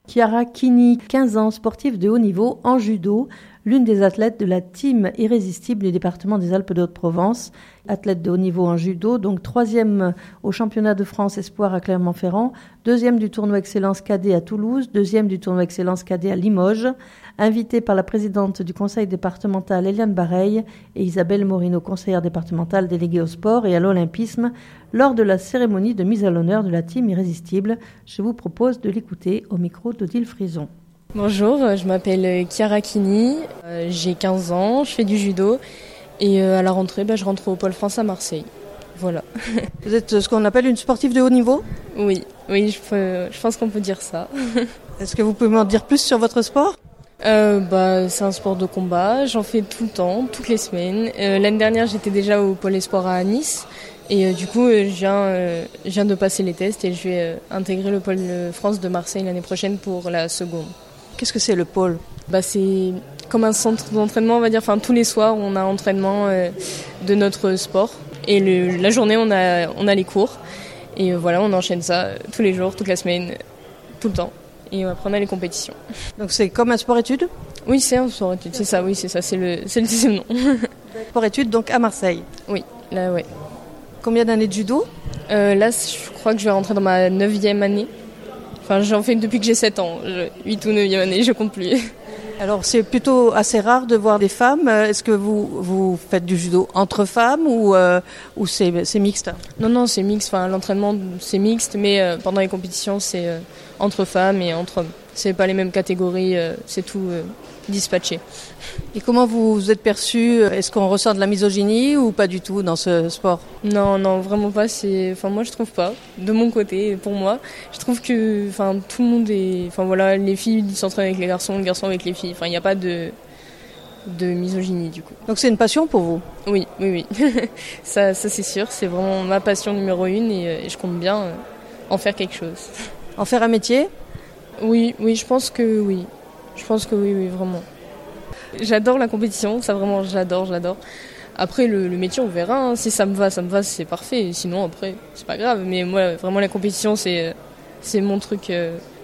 Chiara Chini, 15 ans, sportive de haut niveau en judo, l'une des athlètes de la team irrésistible du département des Alpes de Haute-Provence. Athlète de haut niveau en judo, donc 3e au championnat de France Espoir à Clermont-Ferrand, 2e du tournoi Excellence Cadet à Toulouse, 2e du tournoi Excellence Cadet à Limoges. Invitée par la présidente du conseil départemental Eliane Bareil et Isabelle Morino, conseillère départementale déléguée au sport et à l'olympisme, lors de la cérémonie de mise à l'honneur de la team irrésistible. Je vous propose de l'écouter au micro d'Odile Frison. Bonjour, je m'appelle Chiara Chini, j'ai 15 ans, je fais du judo et à la rentrée, je rentre au Pôle France à Marseille. Voilà. Vous êtes ce qu'on appelle une sportive de haut niveau ? Oui, je pense qu'on peut dire ça. Est-ce que vous pouvez m'en dire plus sur votre sport ? C'est un sport de combat, j'en fais tout le temps, toutes les semaines. L'année dernière, j'étais déjà au Pôle Espoir à Nice et du coup, je viens de passer les tests et je vais intégrer le Pôle France de Marseille l'année prochaine pour la seconde. Qu'est-ce que c'est le pôle ? C'est comme un centre d'entraînement, on va dire. Enfin, tous les soirs, on a entraînement de notre sport et la journée, on a les cours et voilà, on enchaîne ça tous les jours, toute la semaine, tout le temps. Et après, on a les compétitions. Donc c'est comme un sport-études ? Oui, c'est un sport-études, c'est ça, c'est le deuxième nom. Sport-études, donc à Marseille ? Oui, là, ouais. Combien d'années de judo ? Là, je crois que je vais rentrer dans ma 9e année. Enfin, j'en fais depuis que j'ai 7 ans, 8 ou 9e année, je compte plus. Alors c'est plutôt assez rare de voir des femmes. Est-ce que vous faites du judo entre femmes ou c'est mixte ? Non, c'est mixte. Enfin, l'entraînement, c'est mixte, mais pendant les compétitions, c'est entre femmes et entre hommes. C'est pas les mêmes catégories, c'est tout dispatché. Et comment vous êtes perçue ? Est-ce qu'on ressent de la misogynie ou pas du tout dans ce sport ? Non, vraiment pas. Moi, je trouve pas. De mon côté, pour moi, je trouve que, tout le monde est, les filles s'entraînent avec les garçons avec les filles. Enfin, il n'y a pas de misogynie du coup. Donc c'est une passion pour vous ? Oui. ça c'est sûr. C'est vraiment ma passion numéro 1 et je compte bien en faire quelque chose. En faire un métier ? Oui, je pense que oui. Oui, vraiment. J'adore la compétition, ça vraiment, j'adore. Après, le métier, on verra. Hein. Si ça me va, c'est parfait. Sinon, après, c'est pas grave. Mais moi, vraiment, la compétition, c'est mon truc